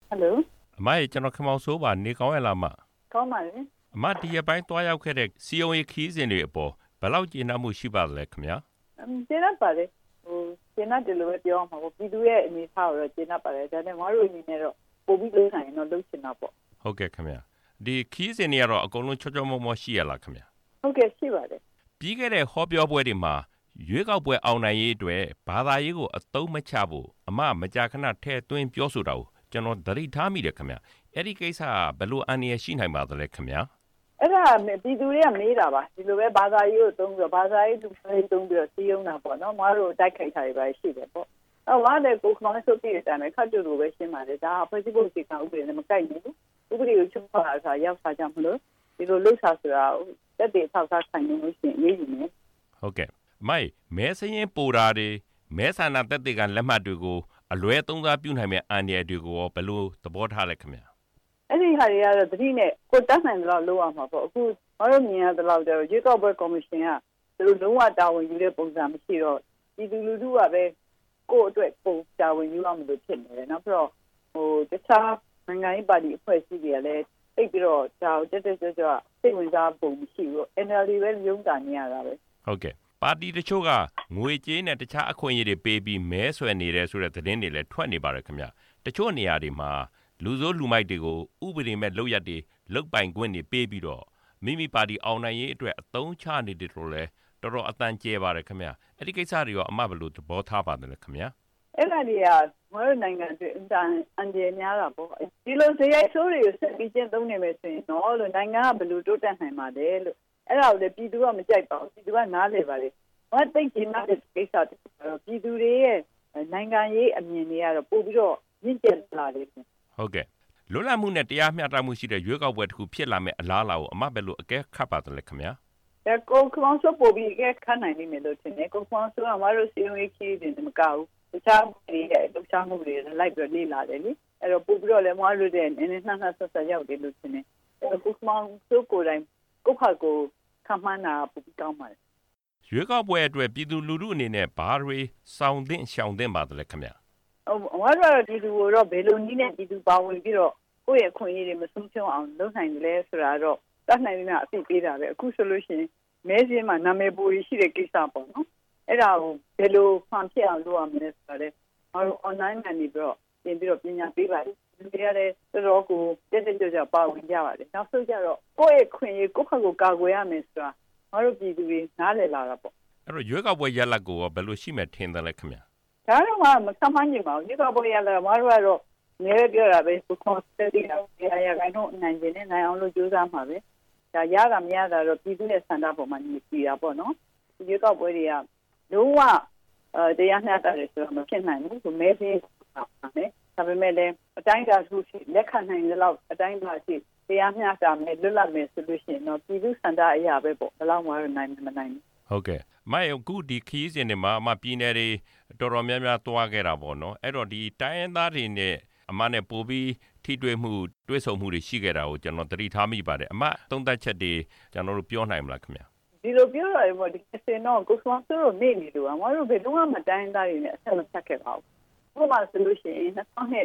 Hello အမရဲ့ကျွန်တော်ခမောင်ဆိုးပါနေကောင်းရလားမကောင်းပါလေအမဒီရပိုင်းတွားရောက်ခဲ့တဲ့စီယုံရခီးစဉ်တွေအပေါ်ဘယ်လောက်ကျေနပ်မှုရှိပါသလဲခင်ဗျာကျေနပ်ပါလေကျေနပ်တယ်လို့ပဲပြောမှာပေါ့ပြည်သူရဲ့အနေအထားကိုတော့ကျေနပ်ပါတယ်ဒါနဲ့ငါတို့အနေနဲ့တော့ပို့ပြီးလုပ်နိုင်ရင်တော့လုပ်ချင်တာပေါ့ဟုတ်ကဲ့ခင်ဗျာဒီခီးစဉ်တွေကတော့အကုန်လုံးချောချောမောမောရှိရလားခင်ဗျာဟုတ်ကဲ့ရှိပါတယ်ပြီးခဲ့တဲ့ဟောပြောပွဲတွေမှာရွေးကောက်ပွဲအောင်နိုင်ရေးအတွက်ဘာသာရေးကိုအသုံးမချဖို့အမမကြာခဏထဲ့သွင်းပြောဆိုတာကိုကျွန်တော်သတိထားမိတယ်ခင်ဗျာအဲ့ဒီကိစ္စကဘယ်လိုအန္တရာယ်ရှိနိုင်ပါသလဲခင်ဗျာအဲ့ဒါပြည်သူတွေကမေးတာပါဒီလိုပဲဘာသာရေးကိုသုံးပြီးတော့ဘာသာရေးသူတွေသုံးပြီးတော့စီးရုံးတာပေါ့နော်ငါတို့တိုက်ခိုက်တာတွေပဲရှိတယ်ပေါ့အဲ့ဘာလဲကိုခမောင်းဆိုပြီးတဲ့အတိုင်းခတ်တူလိုပဲရှင်းပါတယ်ဒါဖွဲ့စည်းပုံစီကဥပဒေနဲ့မကိုက်ဘူးဥပဒေကိုချုပ်ဖောက်တာဆိုရောက်စားကြမလို့ဒီလိုလှုပ်ရှားဆိုတာတက်တဲ့ဆောက်စားဆိုင်လို့ရှိရင်ရေးယူမယ်ဟုတ်ကဲ့မိုက်မဲစရင်ပူတာတွေမဲဆန္ဒတက်တဲ့ကလက်မှတ်တွေကိုအလွဲသုံးစားပြုနိုင်မဲ့အန္တရာယ်တွေကိုဘယ်လိုသဘောထားလဲခင်ဗျာအဲ့ဒီဟာတွေကတော့တတိနဲ့ကိုတတ်နိုင်တယ်လို့လုပ်အောင်ပါပေါ့အခုငါတို့မြင်ရတဲ့လောက်ကျတော့ရွေးကောက်ပွဲကော်မရှင်ကသူတို့လုံးဝတာဝန်ယူတဲ့ပုံစံမရှိတော့ပြည်သူလူထုကပဲကိုယ့်အတွက်ပုံတာဝန်ယူအောင်လို့ဖြစ်နေတယ်နောက်ပြီးတော့တခြားနိုင်ငံရေးပါတီအဖွဲ့အစည်းတွေကလည်းသိပြီးတော့ဒါကိုတက်ကြွစိတ်ဝင်စားပုံမရှိဘူး NLD ပဲရုံးတာနေရတာပဲဟုတ်ကဲ့ပါတီတချို့ကငွေကြေးနဲ့တခြားအခွင့်အရေးတွေပေးပြီးမဲဆွယ်နေတယ်ဆိုတဲ့သတင်းတွေလည်းထွက်နေပါတယ်ခင်ဗျတချို့နေရာတွေမှာလူစိုးလူမိုက်တွေကိုဥပဒေမဲ့လုပ်ရက်တွေလုတ်ပိုင်ခွင့်တွေပေးပြီးတော့မိမိပါတီအောင်နိုင်ရေးအတွက်အသုံးချနေတယ်လို့လဲတော်တော်အတန်ကျဲပါတယ်ခင်ဗျအဲ့ဒီကိစ္စတွေရောအမဘယ်လိုသဘောထားပါတယ်လဲခင်ဗျအဲ့ဒါတွေကငါတို့နိုင်ငံအတွက်အန်ဂျယ်များတာပေါ့ဒီလိုစရိုက်ဆိုးတွေကိုဆက်ပြီးကျင့်သုံးနေမယ်ဆိုရင်တော့လို့နိုင်ငံကဘယ်လိုတိုးတက်နိုင်မှာလဲလို့အဲ့ဒါကိုလေပြည်သူကမကြိုက်ပါဘူးပြည်သူကနားလည်ပါလေဘာသိကျင်တဲ့ကိစ္စတွေတော့ပြည်သူတွေရဲ့နိုင်ငံရေးအမြင်တွေကတော့ပို့ပြီးတော့မြင့်တက်လာတယ်ဟုတ်ကဲ့လွတ်လပ်မှုနဲ့တရားမျှတမှုရှိတဲ့ရွေးကောက်ပွဲတစ်ခုဖြစ်လာမယ့်အလားအလာကိုအမဘယ်လိုအကဲခတ်ပါသလဲခင်ဗျာကိုခမောင်းဆိုပို့ပြီးအကဲခတ်နိုင်နေလို့ထင်တယ်ကိုခမောင်းဆိုကမတို့စီယုံရေးခီးတယ်မကောက်ဘူးတခြားတွေရဲ့လှုပ်ရှားမှုတွေလိုက်ပြီးလေ့လာတယ်လေအဲ့တော့ပို့ပြီးတော့လည်းမတို့တဲ့နည်းနည်းနှမ်းဆက်ဆက်ရောက်တယ်လို့ထင်တယ်ကိုခမောင်းဆိုကိုယ်တိုင်ကိုဖတ်ကိုခမှန်းတာပို့ပြီးကောင်းပါတယ်ရွေးကောက်ပွဲအတွက်ပြည်သူလူထုအနေနဲ့ဘာတွေစောင့်သင့်ရှောင်သင့်ပါသလဲခင်ဗျာငါတို့ပြည်သူကိုတော့ဘယ်လိုနည်းနဲ့ပြည်သူပါဝင်ပြီးတော့ကိုယ့်ရဲ့ခွင့်ရည်တွေမဆုံးရှုံးအောင်လုပ်နိုင်တယ်လဲဆိုတာတော့တတ်နိုင်တဲ့အသိပေးတာပဲအခုဆိုလို့ရှိရင်မဲစင်းမှာနာမည်ပေါ်ရှိတဲ့ကိစ္စပေါ့နော်အဲ့ဒါကိုဘယ်လိုဖန်ဖြစ်အောင်လုပ်ရမလဲဆိုတာလဲငါတို့ online ကနေပြီးတော့ပြင်ပြီးတော့ပညာပေးပါတယ်ဒီကလည်းတော်တော်ကိုတက်ကြပါဝင်ကြပါတယ်နောက်ဆုံးကျတော့ကိုယ့်ရဲ့ခွင့်ရည်ကိုယ့်ဘက်ကိုကာကွယ်ရမယ်ဆိုတာငါတို့ပြည်သူတွေနားလည်လာတာပေါ့အဲ့တော့ရွေးကောက်ပွဲရလဒ်ကိုဘယ်လိုရှိမှထင်တယ်လဲခင်ဗျာဒါတော့မဆမ်းမနိုင်ပါဘူးဒီကပေါ်ရလာမှာတော့နေရကြတာပဲကိုကွန်စတီရရကတော့နိုင်နေနိုင်အောင်လို့ကြိုးစားမှာပဲဒါရတာမရတာတော့ပြည်သူရဲ့စံတာပေါ်မှာနေပြည်တာပေါ့နော်ဒီကောက်ပွဲတွေကလုံးဝတရားမျှတတယ်ဆိုတော့မဖြစ်နိုင်ဘူးဆိုမဲသေးပါမယ်ဒါပေမဲ့လည်းအတိုင်းအတာသူရှိလက်ခံနိုင်တဲ့လောက်အတိုင်းအတာရှိတရားမျှတမယ်လွတ်လပ်မယ်ဆိုလို့ရှိရင်တော့ပြည်သူစံတာအရာပဲပေါ့ဘယ်လောက်မှနိုင်မနိုင်ဟုတ်ကဲ့မိုင်အခုဒီခီးစဉ်တွေမှာအမပြည်နယ်တွေတော်တော်များများသွားခဲ့တာပေါ့နော်အဲ့တော့ဒီတိုင်းရင်းသားတွေနဲ့အမနဲ့ပို့ပြီးထိတွေ့မှုတွေ့ဆုံမှုတွေရှိခဲ့တာကိုကျွန်တော်သတိထားမိပါတယ်အမသုံးသပ်ချက်တွေကျွန်တော်တို့ပြောနိုင်မလားခင်ဗျာဒီလိုပြောရရင်ပေါ့ဒီစင်တော့ကိုစွမ်းဆိုးနေနေလို့အမတို့ဘယ်တော့မှတိုင်းရင်းသားတွေနဲ့အဆက်မဆက်ခဲ့ပါဘူးဥပမာဆိုလို့ရှိရင်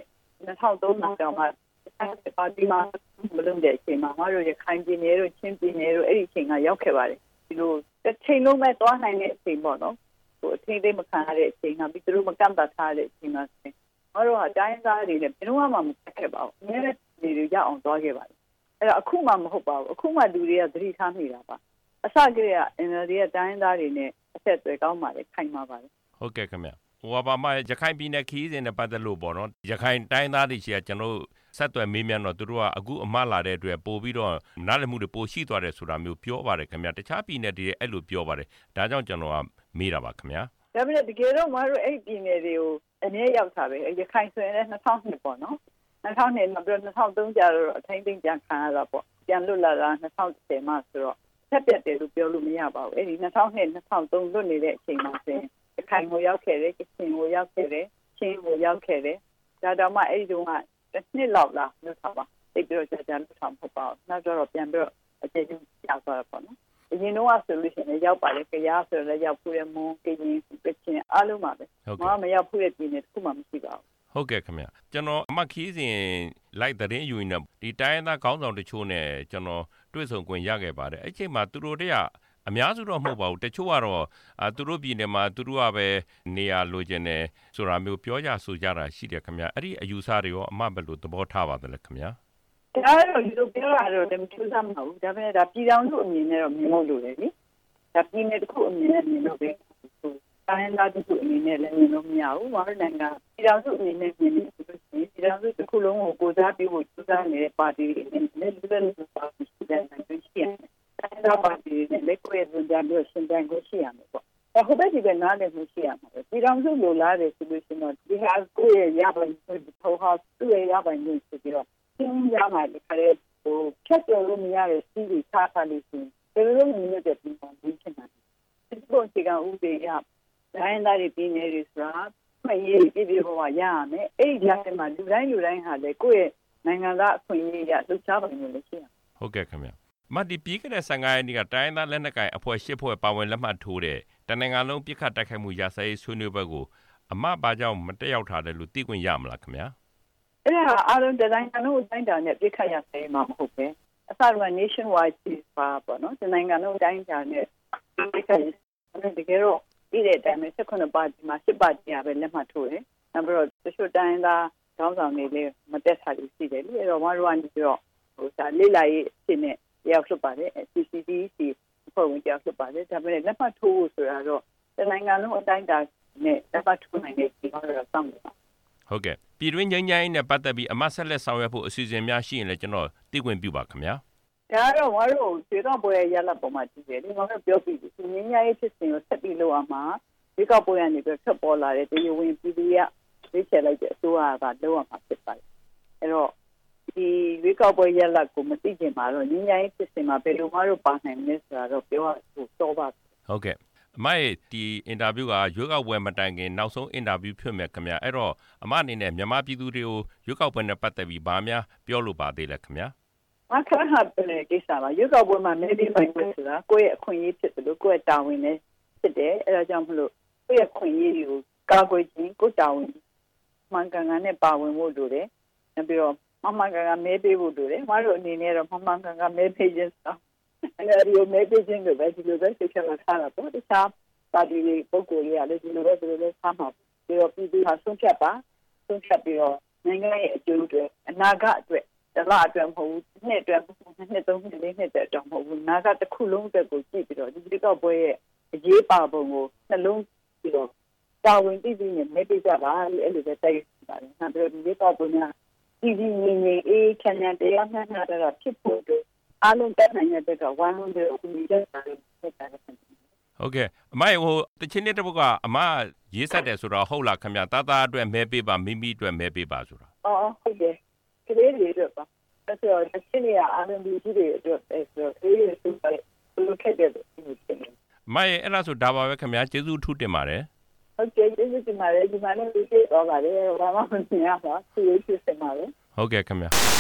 2003မှာတော့မှပါတီမှာမလုံးတဲ့အချိန်မှာအမတို့ရခိုင်ပြည်နယ်တို့ချင်းပြည်နယ်တို့အဲ့ဒီအချိန်ကရောက်ခဲ့ပါတယ်ဒီလိုတစ်ချိန်လုံးမဲ့သွားနိုင်တဲ့အချိန်ပေါ့နော်ဟိုအထင်းသေးမခံရတဲ့အချိန်ကပြီးသူတို့မကန့်တတ်ထားတဲ့အချိန်မှာငါတို့ဟာတိုင်းသားတွေနဲ့ဘယ်တော့မှမဆက်ခဲ့ပါဘူးအများကြီးတွေရအောင်သွားခဲ့ပါတယ်အဲ့တော့အခုမှမဟုတ်ပါဘူးအခုမှလူတွေကသတိထားနေတာပါအစကတည်းက NLD ရဲ့တိုင်းသားတွေနဲ့အဆက်အသွယ်ကောင်းပါလေခိုင်ပါပါလေဟုတ်ကဲ့ခင်ဗျဟိုပါမရခိုင်ပြည်နယ်ခီးစဉ်နဲ့ပတ်သက်လို့ပေါ့နော်ရခိုင်တိုင်းသားတွေရှိကကျွန်တော်ဆက်သွယ်မေးမြန်းတော့သူတို့ကအခုအမှားလာတဲ့အတွက်ပို့ပြီးတော့နားလည်မှုတွေပိုရှိသွားတယ်ဆိုတာမျိုးပြောပါတယ်ခင်ဗျတခြားပြည်နယ်တွေအဲ့လိုပြောပါတယ်ဒါကြောင့်ကျွန်တော်ကမေးတာပါခင်ဗျဒါပေမဲ့တကယ်တော့မတို့အဲ့ပြည်နယ်တွေကိုအနည်းရောက်တာပဲရခိုင်ဆိုရင်လည်း2002ပေါ့နော်2002နောက်ပြီး2003ကျတော့အထိန်းသိမ်းပြန်ခံရတာပေါ့ပြန်လွတ်လာတာ2010မှဆိုတော့ဆက်ပြတ်တယ်လို့ပြောလို့မရပါဘူးအဲ့ဒီ2002 2003လွတ်နေတဲ့အချိန်မှာဆိုရင်ရခိုင်ကိုရောက်ခဲ့တယ်ကချင်ကိုရောက်ခဲ့တယ်ချင်းကိုရောက်ခဲ့တယ်ဒါတော့မှအဲ့ဒီတုန်းကတစ်နှစ်လောက်လားလွတ်ထားပါသိပြီးတော့ကြာလွတ်ထားမှာပေါ့နောက်တော့ပြန်ပြီးတော့အခြေချင်းကြောက်သွားတာပေါ့နော်အရင်တော့ဆိုလို့ရှိရင်ရောက်ပါလေကြားဆိုတော့ရောက်ဖူးရမွန်ကရင်ကချင်အားလုံးပါပဲမရောက်ဖူးတဲ့ပြည်နယ်တစ်ခုမှမရှိပါဘူးဟုတ်ကဲ့ခင်ဗျကျွန်တော်အမခီးစဉ်လိုက်တဲ့ယူနေဒီတိုင်းသားခေါင်းဆောင်တချို့နဲ့ကျွန်တော်တွေ့ဆုံခွင့်ရခဲ့ပါတယ်အဲ့ချိန်မှာသူတို့တည်းကအများစုတော့မဟုတ်ပါဘူးတချို့ကတော့သူတို့ပြည်နယ်မှာသူတို့ကပဲနေရာလိုချင်တယ်ဆိုတာမျိုးပြောကြဆိုကြတာရှိတယ်ခင်ဗျအဲ့ဒီအယူဆတွေရောအမဘယ်လိုသဘောထားပါသလဲခင်ဗျဒါတော့ဒီလိုပြောရတော့တမထူးဆန်းမဟုတ်ဘူးဒါပေမဲ့ဒါပြည်တော်စုအမြင်နဲ့တော့မြင်လို့လို့လေဒါပြည်နယ်တစ်ခုအမြင်နဲ့မြင်လို့ပဲတိုင်းသားတစ်ခုအနေနဲ့လည်းမြင်လို့မရဘူး။ဘာလို့လဲကပြည်တော်စုအနေနဲ့မြင်လို့ဆိုလို့ရှိရင်ပြည်တော်စုတစ်ခုလုံးကိုကိုးစားပြီးဖို့စူးစမ်းနေတဲ့ပါတီတွေနဲ့လည်းလူတွေပါတီတွေနဲ့ရှိရတယ်။တိုင်းသားပါတီတွေနဲ့လည်းကိုယ့်ရဲ့ကြံပြီးရှင်းပြကိုရှိရမယ်ပေါ့။ဟိုဘက်ဒီဘက်နားလည်းမရှိရမှာပဲ။ပြည်တော်စုလိုလားတယ်ဆိုလို့ရှိရင်ဒီဟာကိုယ့်ရဲ့ရပိုင်ခွင့်ထောက်ဟာသူ့ရဲ့ရပိုင်ခွင့်ဆိုပြီးတော့ရှင်းရမှာလေခါရဲဟိုဖြတ်ကျော်လို့မရတဲ့စီးပြီးထားထားလို့ရှိရင်ဘယ်လိုလုပ်နေတဲ့ပြည်တော်စုဖြစ်မှာ။ဒီပုံစံကဥပဒေရတိုင်းသားတွေပြည်နေရဆိုတာမရေးပြပြဟောရရမယ်အဲ့ဒီကြားထဲမှာလူတိုင်းဟာလေကိုယ့်ရဲ့နိုင်ငံသားအခွင့်အရေးရလှုပ်ရှားပိုင်လို့လည်းရှိရဟုတ်ကဲ့ခင်ဗျမတ်ဒီပြီးခဲ့တဲ့15ရက်နေ့ကတိုင်းသားလက်နက်ကိုင်အဖွဲ့10ဖွဲ့ပါဝင်လက်မှတ်ထိုးတဲ့တနင်္ဂနွေလုံးပြစ်ခတ်တိုက်ခိုက်မှုရာဇရေးဆွေးနွေးပွဲကိုအမဘာကြောင့်မတက်ရောက်ထားတယ်လို့သိခွင့်ရမလားခင်ဗျာအဲ့ဒါအားလုံးတိုင်းသားလုံးအတိုင်းတာနဲ့ပြစ်ခတ်ရဆိုင်မှာမဟုတ်ပဲအစက nation wide ceasefire ပေါ့နော်တိုင်းသားလုံးအတိုင်းတာနဲ့ပြစ်ခတ်ရတကယ်တော့ဒီတဲ့အတိုင်း19ပါတီမှာ10ပါတီပဲလက်မှတ်ထိုးတယ်။နောက်ပြီးတော့တချို့တိုင်းသားခေါင်းဆောင်တွေလည်းမတက်တာလို့ရှိတယ်လေ။အဲ့တော့မတို့ကနေပြီးတော့ဒါလိလာရေးအဖြစ်နဲ့ရောက်ဖြစ်ပါတယ်။ CCDC ဖွဲ့ဝင်ရောက်ဖြစ်ပါတယ်။ဒါပေမဲ့လက်မှတ်ထိုးဖို့ဆိုတာတော့နိုင်ငံလုံးအတိုင်းတာနဲ့လက်မှတ်ထိုးနိုင်တဲ့ဒီကတော့စောင့်နေပါဟုတ်ကဲ့ပြည်တွင်းငြိမ်းချမ်းရေးနဲ့ပတ်သက်ပြီးအမဆက်လက်ဆောင်ရွက်ဖို့အစီအစဉ်များရှိရင်လည်းကျွန်တော်သိခွင့်ပြုပါခင်ဗျာဒါတော့ငါတို့ခြေတော့ပွဲရလာပုံမှာကြည့်တယ်ဒီမှာပြောပြီးငြိမ်းချမ်းရေးဖြစ်စဉ်ကိုဆက်ပြီးလုပ်အောင်မှာဒီကောက်ပွဲကနေပြီးဆက်ပေါ်လာတဲ့တရားဝင်ပြည်သူရရွေးချယ်လိုက်တဲ့အစိုးရကလုပ်အောင်မှာဖြစ်ပါတယ်အဲ့တော့ဒီရွေးကောက်ပွဲရလာကိုမသိချင်ပါတော့ငြိမ်းချမ်းရေးဖြစ်စဉ်မှာဘယ်လိုမှတော့ပါနိုင်မလဲဆိုတာတော့ပြောရဖို့စောပါဟုတ်ကဲ့အမရဲ့ဒီအင်တာဗျူးကရွေးကောက်ပွဲမတိုင်ခင်နောက်ဆုံးအင်တာဗျူးဖြစ်မယ်ခင်ဗျာအဲ့တော့အမအနေနဲ့မြန်မာပြည်သူတွေကိုရွေးကောက်ပွဲနဲ့ပတ်သက်ပြီးဘာများပြောလို့ပါသေးလဲခင်ဗျာအခါဟာတဲ့ကိစ္စပါရွေးကောက်ပွဲမှာမဲပေးပိုင်ခွင့်ဆိုတာကိုယ့်ရဲ့အခွင့်အရေးဖြစ်တယ်လို့ကိုယ့်ရဲ့တာဝန်နဲ့ဖြစ်တယ်အဲဒါကြောင့်မလို့ကိုယ့်ရဲ့အခွင့်အရေးတွေကိုကာကွယ်ခြင်းကိုတာဝန်မှန်ကန်ကန်နဲ့ပါဝင်ဖို့လိုတယ်နောက်ပြီးတော့မှန်ကန်ကန်မဲပေးဖို့လိုတယ်မတို့အနေနဲ့တော့မှန်ကန်ကန်မဲပေးခြင်းဆိုအဲဒီမဲပေးခြင်းကိုပဲဒီလိုပဲစိတ်ချမှာထားတာပေါ့တခြားပါတီတွေပုဂ္ဂိုလ်တွေကလည်းဒီလိုပဲထားမှာပြီးတော့ပြည်သူဟာဆုံးဖြတ်ပြီးတော့နိုင်ငံရဲ့အကျိုးအတွက်အနာဂတ်အတွက်တလားအတွက်မဟုတ်ဘူးနှစ်အတွက်နှစ်သုံးနှစ်လေးနှစ်အတွက်မဟုတ်ဘူးနာကတစ်ခုလုံးအတွက်ကိုကြည့်ပြီးတော့ဒီကောက်ပွဲရဲ့အရေးပါပုံကိုနှလုံးပြီးတော့တာဝန်တည်ပြီးနေမဲပေးကြပါအဲ့လိုပဲတိုက်ပါတယ်။နောက်ပြီးဒီကောက်ပွဲမှာပြည်ပြည်ငြိမ်ငြိမ်အေးချမ်းချမ်းတရားမျှတတာဖြစ်ဖို့အတွက်အားလုံးတက်နိုင်တဲ့ကဝိုင်းဝန်းတဲ့အခုကြတာဖြစ်တာဟုတ်ကဲ့အမဟိုတချင်းတဲ့ဘက်ကအမရေးဆက်တယ်ဆိုတော့ဟုတ်လားခင်ဗျာတာတာအတွက်မဲပေးပါမိမိအတွက်မဲပေးပါဆိုတာဟုတ်တယ်ကလေးတွေအတွက်ပါအဲ့တော့တချင်းရအားလုံးဒီတွေအတွက်ဆိုတော့အေးဆိုတော့ဘယ်ခဲ့တယ်မရဲ့အဲ့ဒါဆိုဒါပါပဲခင်ဗျာကျေးဇူးထူးတင်ပါတယ်ဟုတ်ကဲ့ကျေးဇူးတင်ပါတယ်ဒီမှာလည်းဒီပြေတော့ပါတယ်ဘာမှမမြင်ရပါဘူးသူရေးဖြစ်နေပါလေဟုတ်ကဲ့ခင်ဗျာ